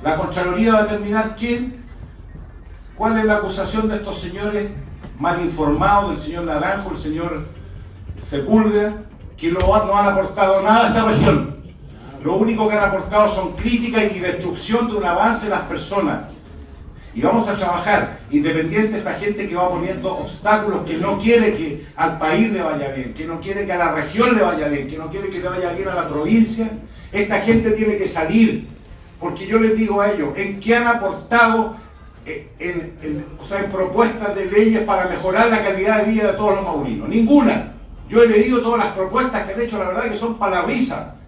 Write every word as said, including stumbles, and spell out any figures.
La Contraloría va a determinar quién, cuál es la acusación de estos señores mal informados, del señor Naranjo, el señor Sepúlveda, que no han aportado nada a esta región. Lo único que han aportado son críticas y destrucción de un avance de las personas. Y vamos a trabajar, independiente de esta gente que va poniendo obstáculos, que no quiere que al país le vaya bien, que no quiere que a la región le vaya bien, que no quiere que le vaya bien a la provincia. Esta gente tiene que salir, porque yo les digo a ellos, ¿en qué han aportado en, en, en, o sea, en propuestas de leyes para mejorar la calidad de vida de todos los maurinos? Ninguna. Yo he leído todas las propuestas que han hecho, la verdad que son para la risa.